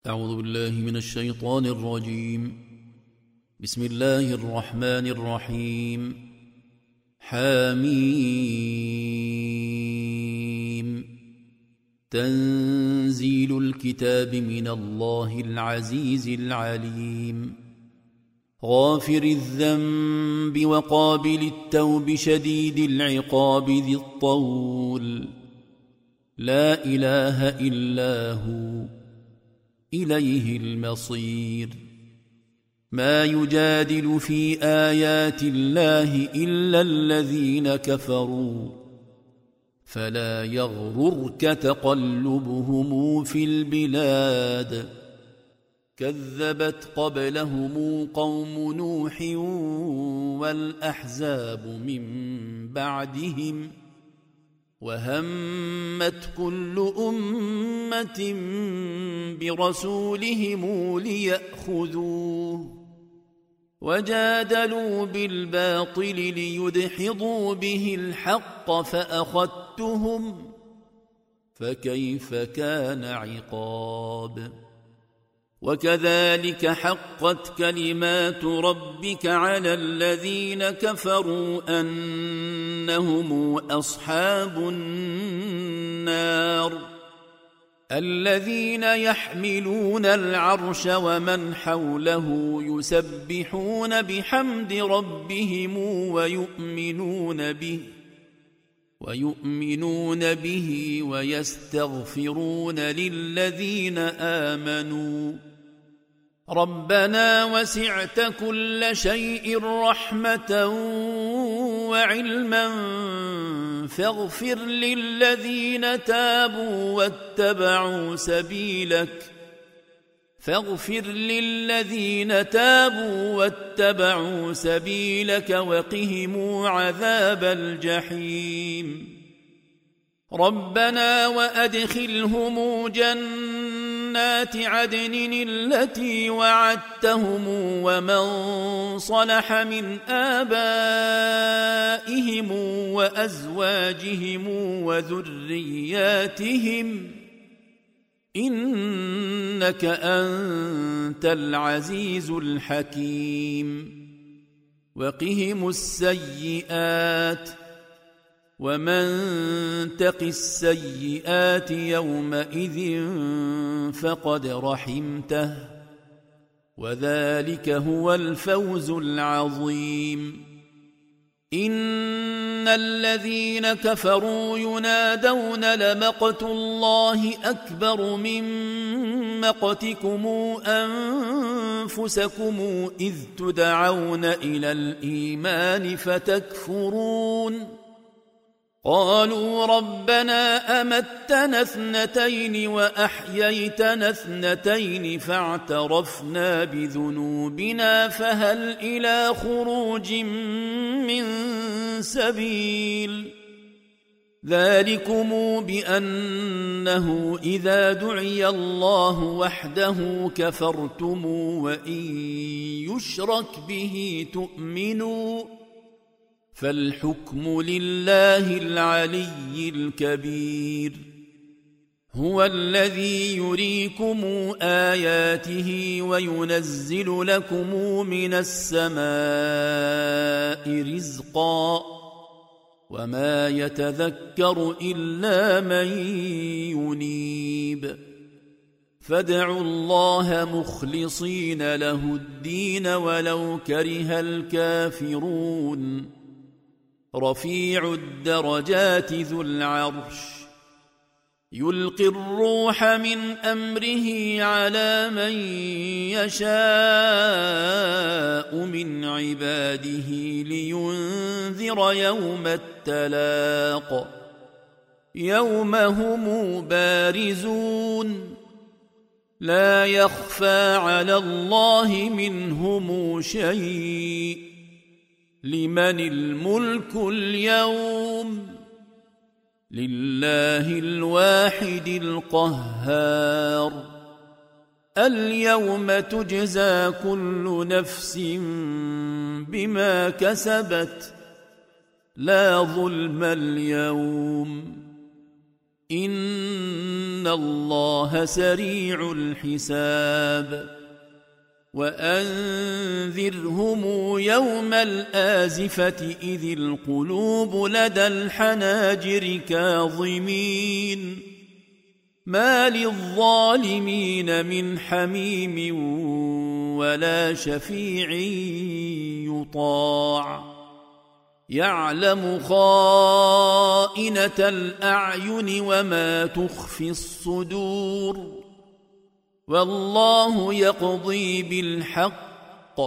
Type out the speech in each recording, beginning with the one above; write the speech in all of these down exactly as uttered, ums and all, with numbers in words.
أعوذ بالله من الشيطان الرجيم. بسم الله الرحمن الرحيم. حميم. تنزيل الكتاب من الله العزيز العليم. غافر الذنب وقابل التوب شديد العقاب ذي الطول. لا إله إلا هو إليه المصير. ما يجادل في آيات الله إلا الذين كفروا فلا يغررك تقلبهم في البلاد. كذبت قبلهم قوم نوح والأحزاب من بعدهم وهمت كل أمة برسولهم ليأخذوه وجادلوا بالباطل ليدحضوا به الحق فأخذتهم فكيف كان عقاب. وكذلك حقت كلمات ربك على الذين كفروا أنهم أصحاب النار الذين يحملون العرش ومن حوله يسبحون بحمد ربهم ويؤمنون به ويؤمنون به ويستغفرون للذين آمنوا ربنا وسعت كل شيء رحمة وعلما فاغفر للذين تابوا واتبعوا سبيلك فاغفر للذين تابوا واتبعوا سبيلك وقهم عذاب الجحيم. ربنا وأدخلهم جنات عدن التي وعدتهم ومن صلح من آبائهم وأزواجهم وذرياتهم إنك أنت العزيز الحكيم. وقهم السيئات ومن تق السيئات يومئذ فقد رحمته وذلك هو الفوز العظيم. إن الذين كفروا ينادون لمقت الله أكبر من مقتكم أنفسكم إذ تدعون إلى الإيمان فتكفرون. قالوا ربنا أمتنا اثنتين وأحييتنا اثنتين فاعترفنا بذنوبنا فهل إلى خروج من سبيل. ذلكم بأنه إذا دعي الله وحده كفرتم وإن يشرك به تؤمنوا فالحكم لله العلي الكبير. هو الذي يريكم آياته وينزل لكم من السماء رزقا وما يتذكر إلا من ينيب. فادعوا الله مخلصين له الدين ولو كره الكافرون. رفيع الدرجات ذو العرش يلقي الروح من أمره على من يشاء من عباده لينذر يوم التلاق يوم هم بارزون لا يخفى على الله منهم شيء. لمن الملك اليوم لله الواحد القهار. اليوم تجزى كل نفس بما كسبت لا ظلم اليوم إن الله سريع الحساب وأنذرهم يوم الآزفة إذ القلوب لدى الحناجر كاظمين ما للظالمين من حميم ولا شفيع يطاع يعلم خائنة الأعين وما تخفي الصدور والله يقضي بالحق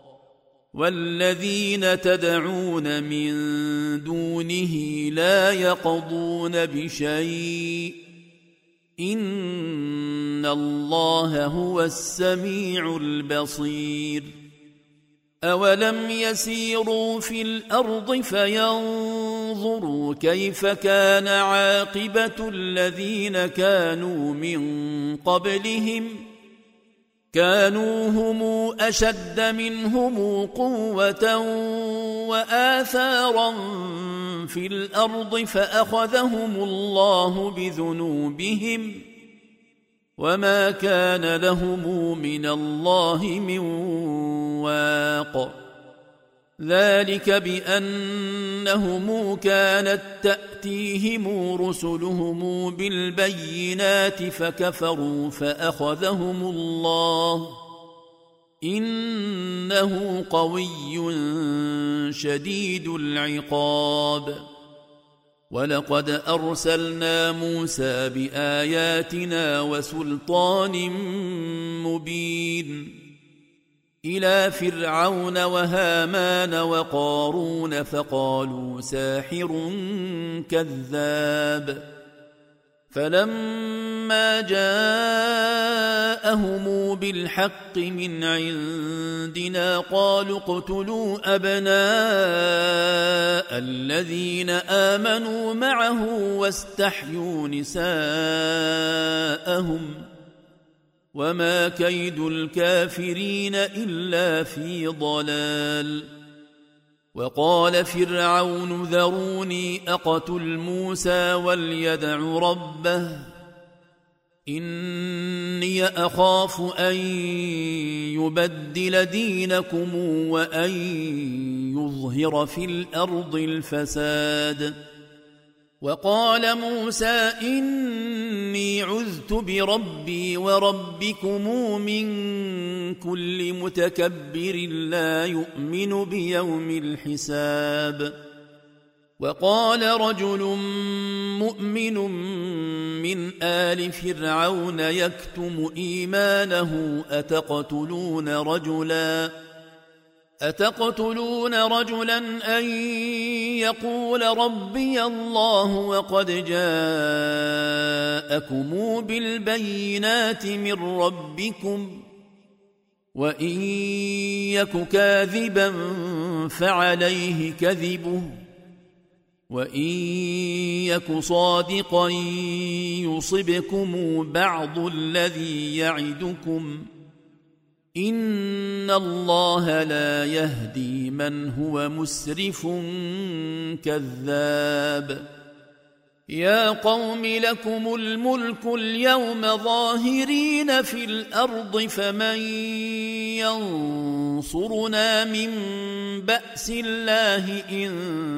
والذين تدعون من دونه لا يقضون بشيء إن الله هو السميع البصير أولم يسيروا في الأرض فينظروا كيف كان عاقبة الذين كانوا من قبلهم كانوا هم أشد منهم قوة وآثارا في الأرض فأخذهم الله بذنوبهم وما كان لهم من الله من واق ذلك بأنهم كانت تأتيهم رسلهم بالبينات فكفروا فأخذهم الله إنه قوي شديد العقاب ولقد أرسلنا موسى بآياتنا وسلطان مبين إلى فرعون وهامان وقارون فقالوا ساحر كذاب فلما جاءهم بالحق من عندنا قالوا اقتلوا أبناء الذين آمنوا معه واستحيوا نساءهم وما كيد الكافرين إلا في ضلال وقال فرعون ذروني أقتل موسى وليدع ربه إني أخاف أن يبدل دينكم وأن يظهر في الأرض الفساد وقال موسى إني عذت بربي وربكم من كل متكبر لا يؤمن بيوم الحساب وقال رجل مؤمن من آل فرعون يكتم إيمانه أتقتلون رجلا أتقتلون رجلا أن يقول ربي الله وقد جاءكم بالبينات من ربكم وإن يك كاذبا فعليه كذبه وإن يك صادقا يصبكم بعض الذي يعدكم إن الله لا يهدي من هو مسرف كذاب يا قوم لكم الملك اليوم ظاهرين في الأرض فمن ينصرنا من بأس الله إن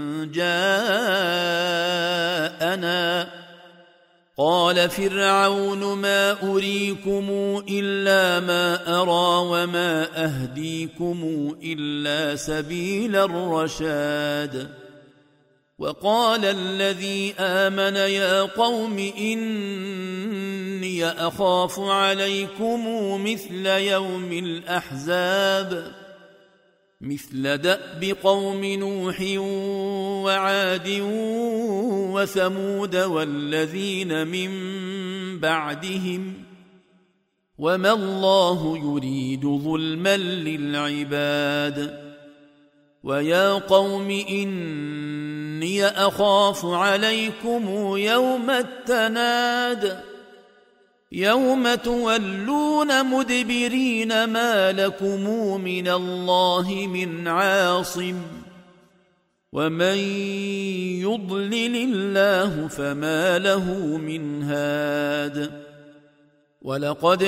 جاءنا قال فرعون ما أريكم إلا ما أرى وما أهديكم إلا سبيل الرشاد وقال الذي آمن يا قوم إني أخاف عليكم مثل يوم الأحزاب مثل دأب قوم نوح وعاد وثمود والذين من بعدهم وما الله يريد ظلما للعباد ويا قوم إني أخاف عليكم يوم التناد يوم تولون مدبرين ما لكم من الله من عاصم ومن يضلل الله فما له من هاد ولقد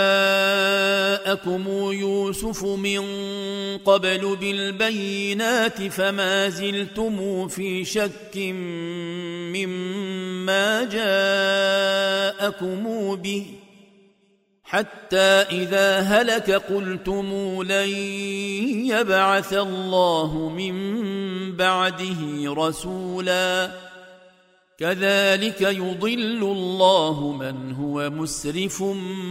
جاءكم يوسف من قبل بالبينات فما زلتم في شك مما جاءكم به حتى إذا هلك قلتم لن يبعث الله من بعده رسولا كذلك يضل الله من هو مسرف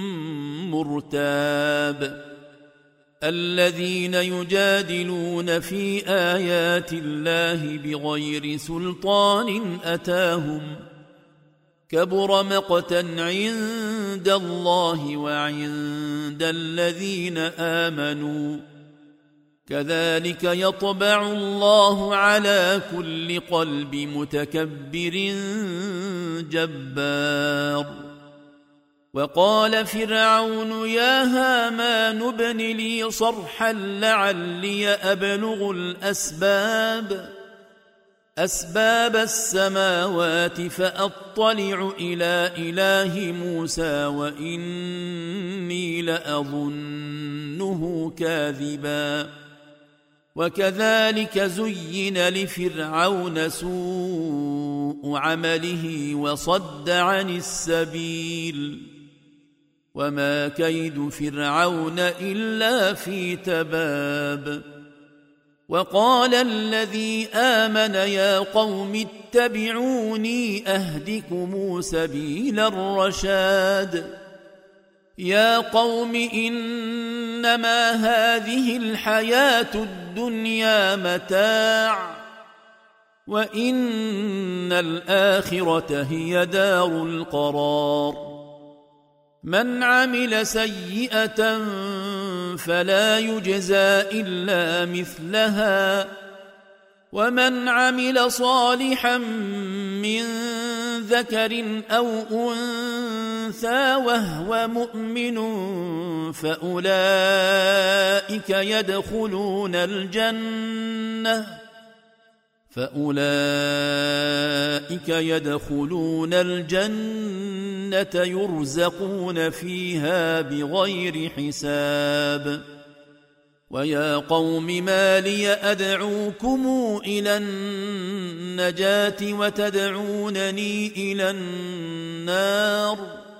مرتاب الذين يجادلون في آيات الله بغير سلطان أتاهم كبر مقتا عند الله وعند الذين آمنوا كذلك يطبع الله على كل قلب متكبر جبار وقال فرعون يا هامان ابن لي صرحا لعلي أبلغ الأسباب أسباب السماوات فأطلع إلى إله موسى وإني لأظنه كاذبا وكذلك زين لفرعون سوء عمله وصد عن السبيل وما كيد فرعون إلا في تباب وقال الذي آمن يا قوم اتبعوني أهدكم سبيل الرشاد يا قوم إنما هذه الحياة الدنيا متاع وإن الآخرة هي دار القرار من عمل سيئة فلا يجزى إلا مثلها ومن عمل صالحا من ذكر أو أنثى وهو مؤمن فأولئك يدخلون الجنة فأولئك يدخلون الجنة يرزقون فيها بغير حساب ويا قوم ما لي أدعوكم إلى النجاة وتدعونني إلى النار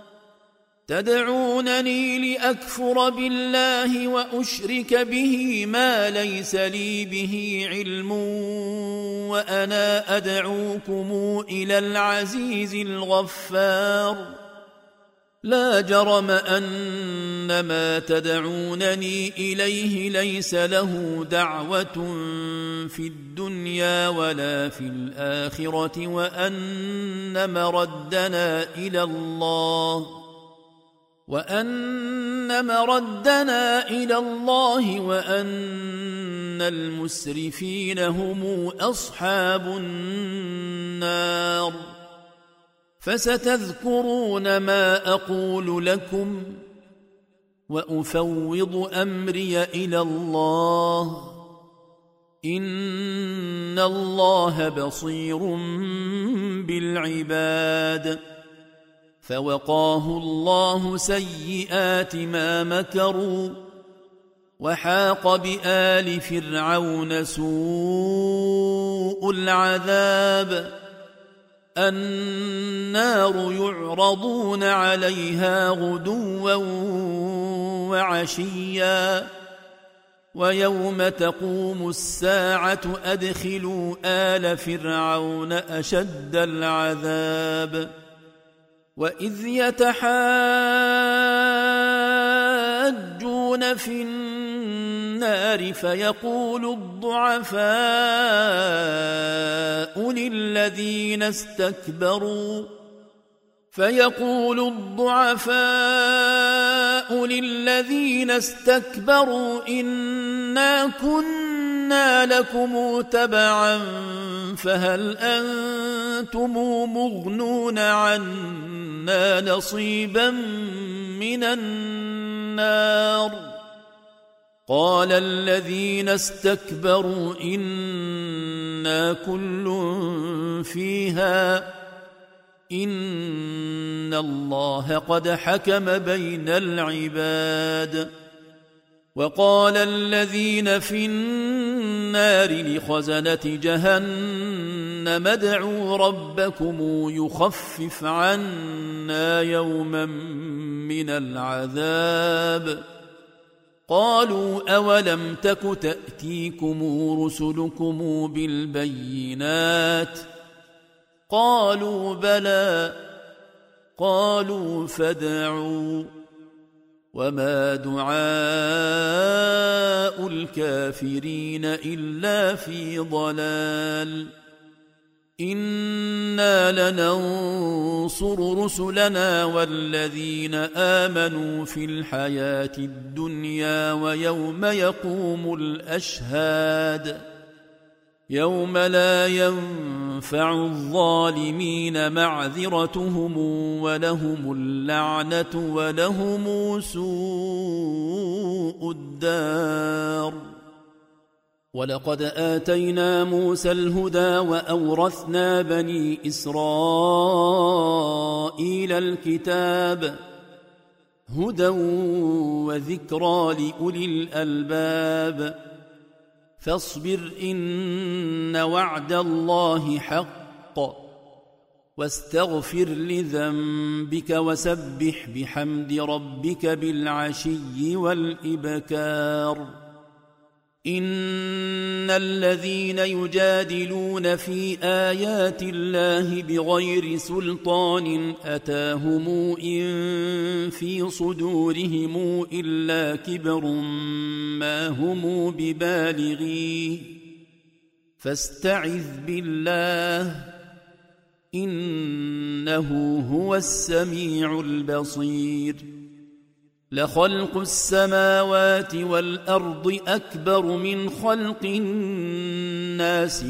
تدعونني لأكفر بالله وأشرك به ما ليس لي به علم وأنا أدعوكم إلى العزيز الغفار لا جرم أن ما تدعونني إليه ليس له دعوة في الدنيا ولا في الآخرة وأن مردنا إلى الله وأن مردنا إلى الله وأن المسرفين هم أصحاب النار فستذكرون ما أقول لكم وأفوض أمري إلى الله إن الله بصير بالعباد فوقاه الله سيئات ما مكروا وحاق بآل فرعون سوء العذاب النار يعرضون عليها غدوا وعشيا ويوم تقوم الساعة أدخلوا آل فرعون أشد العذاب وإذ يتحاجون في النار فيقول الضعفاء للذين استكبروا فيقول الضعفاء للذين استكبروا إنا كنا لكم تبعا فهل أنتم مغنون عنا نصيبا من النار قال الذين استكبروا إنا كل فيها إن الله قد حكم بين العباد. وقال الذين في النار لخزنة جهنم ادعوا ربكم يخفف عنا يوما من العذاب. قالوا أولم تك تأتيكم رسلكم بالبينات قالوا بلى قالوا فادعوا وما دعاء الكافرين إلا في ضلال. إنا لننصر رسلنا والذين آمنوا في الحياة الدنيا ويوم يقوم الأشهاد يوم لا ينفع الظالمين معذرتهم ولهم اللعنة ولهم سوء الدار. ولقد آتينا موسى الهدى وأورثنا بني إسرائيل الكتاب هدى وذكرى لأولي الألباب. فاصبر إن وعد الله حق واستغفر لذنبك وسبح بحمد ربك بالعشي والإبكار. إن الذين يجادلون في آيات الله بغير سلطان أتاهم إن في صدورهم إلا كبر ما هم ببالغيه فاستعذ بالله إنه هو السميع البصير. لخلق السماوات والأرض أكبر من خلق الناس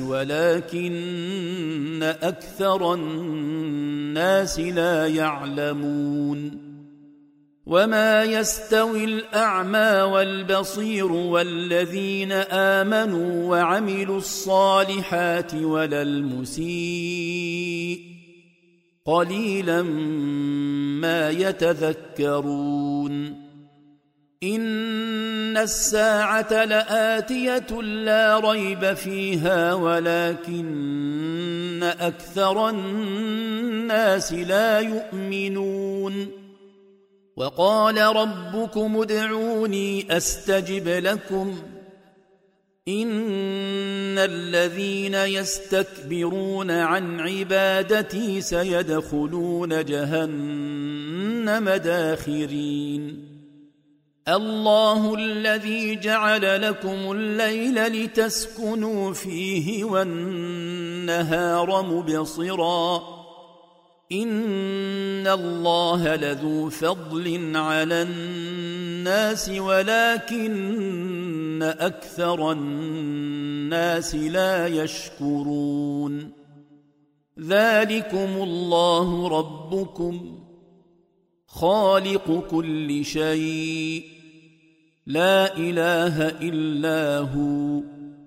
ولكن أكثر الناس لا يعلمون. وما يستوي الأعمى والبصير والذين آمنوا وعملوا الصالحات ولا المسيء قليلا ما يتذكرون. إن الساعة لآتية لا ريب فيها ولكن أكثر الناس لا يؤمنون. وقال ربكم ادعوني أستجب لكم إن الذين يستكبرون عن عبادتي سيدخلون جهنم داخرين. الله الذي جعل لكم الليل لتسكنوا فيه والنهار مبصرا إن الله لذو فضل على الناس ولكن أكثر الناس لا يشكرون. ذلكم الله ربكم خالق كل شيء لا إله إلا هو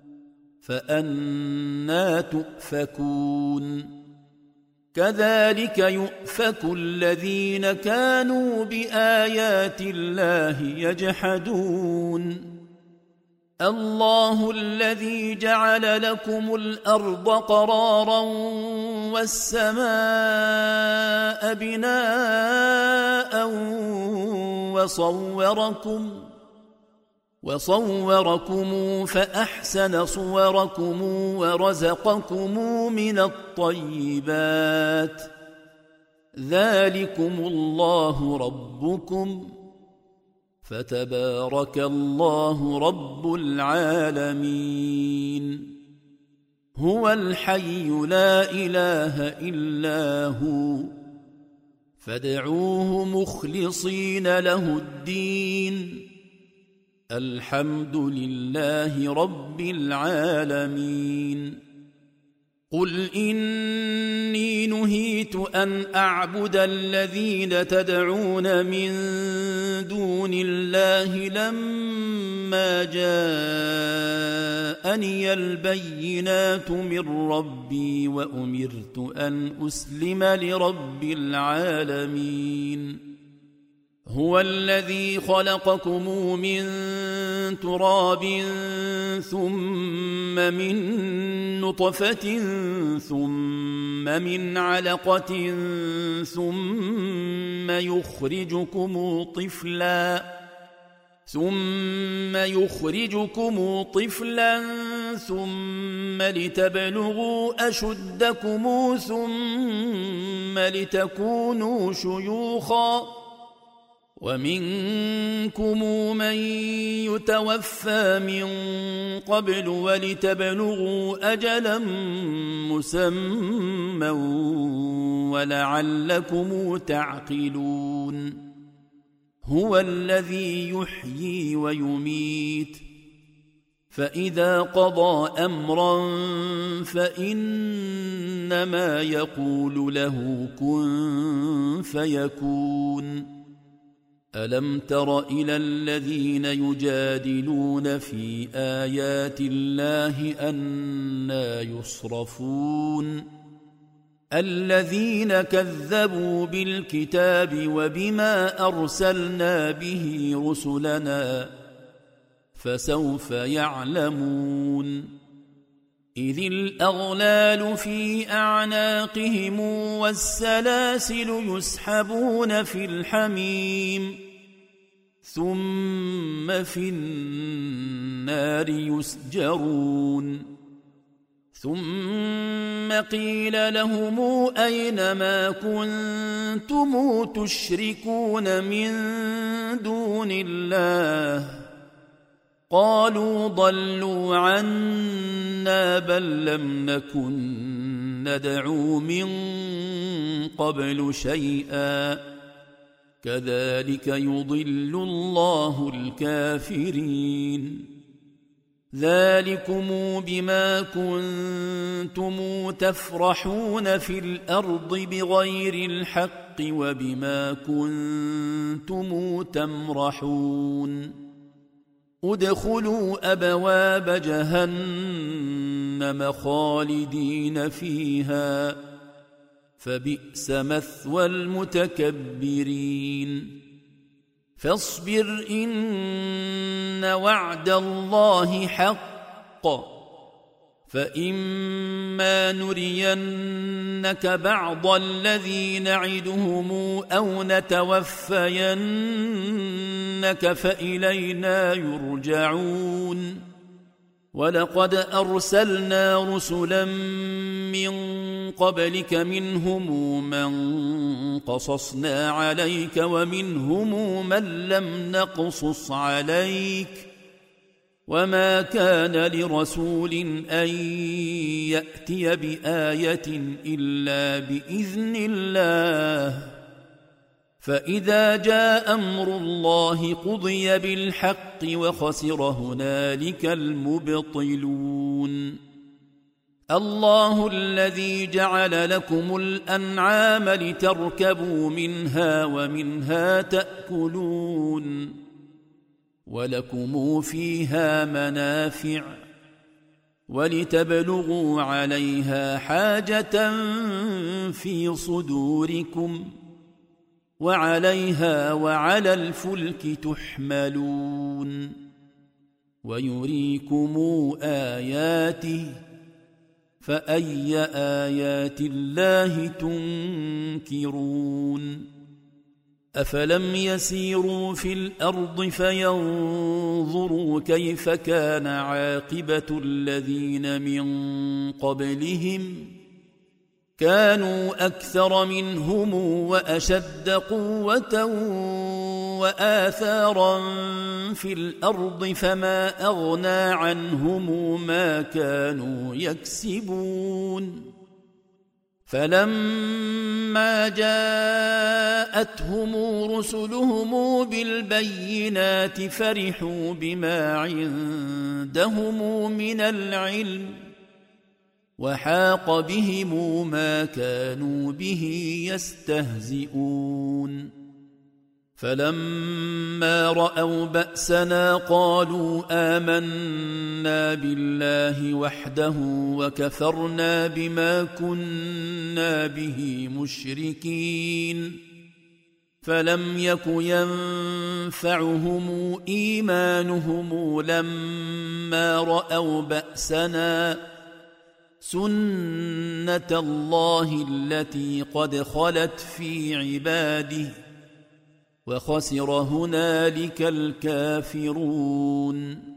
فأنى تؤفكون. كذلك يؤفك الذين كانوا بآيات الله يجحدون. الله الذي جعل لكم الأرض قرارا والسماء بناء وصوركم وصوركم فأحسن صوركم ورزقكم من الطيبات. ذلكم الله ربكم فتبارك الله رب العالمين. هو الحي لا إله إلا هو فادعوه مخلصين له الدين الحمد لله رب العالمين. قل إني نهيت أن أعبد الذين تدعون من دون الله لما جاءني البينات من ربي وأمرت أن أسلم لرب العالمين هو الذي خلقكم من تراب ثم من نطفة ثم من علقة ثم يخرجكم طفلا ثم يخرجكم طفلا ثم لتبلغوا أشدكم ثم لتكونوا شيوخا ومنكم من يتوفى من قبل ولتبلغوا أجلا مسمى ولعلكم تعقلون هو الذي يحيي ويميت فإذا قضى أمرا فإنما يقول له كن فيكون ألم تر إلى الذين يجادلون في آيات الله أنى يصرفون الذين كذبوا بالكتاب وبما أرسلنا به رسلنا فسوف يعلمون إذ الأغلال في أعناقهم والسلاسل يسحبون في الحميم ثم في النار يسجرون ثم قيل لهم أين ما كنتم تشركون من دون الله قالوا ضلوا عنا بل لم نكن ندعو من قبل شيئا كذلك يضل الله الكافرين ذلكم بما كنتم تفرحون في الأرض بغير الحق وبما كنتم تمرحون ادخلوا أبواب جهنم خالدين فيها فبئس مثوى المتكبرين فاصبر إن وعد الله حق فإما نرينك بعض الذي نعدهم أو نتوفينك فإلينا يرجعون ولقد أرسلنا رسلا من قبلك منهم من قصصنا عليك ومنهم من لم نقصص عليك وما كان لرسول أن يأتي بآية إلا بإذن الله فإذا جاء أمر الله قضي بالحق وخسر هنالك المبطلون الله الذي جعل لكم الأنعام لتركبوا منها ومنها تأكلون ولكم فيها منافع ولتبلغوا عليها حاجة في صدوركم وعليها وعلى الفلك تحملون ويريكم آياته فأي آيات الله تنكرون أفلم يسيروا في الأرض فينظروا كيف كان عاقبة الذين من قبلهم كانوا أكثر منهم وأشد قوة وآثارا في الأرض فما أغنى عنهم ما كانوا يكسبون فلما جاءتهم رسلهم بالبينات فرحوا بما عندهم من العلم وحاق بهم ما كانوا به يستهزئون فلما رأوا بأسنا قالوا آمنا بالله وحده وكفرنا بما كنا به مشركين فلم يك ينفعهم إيمانهم لما رأوا بأسنا سنة الله التي قد خلت في عباده وخسر هنالك الكافرون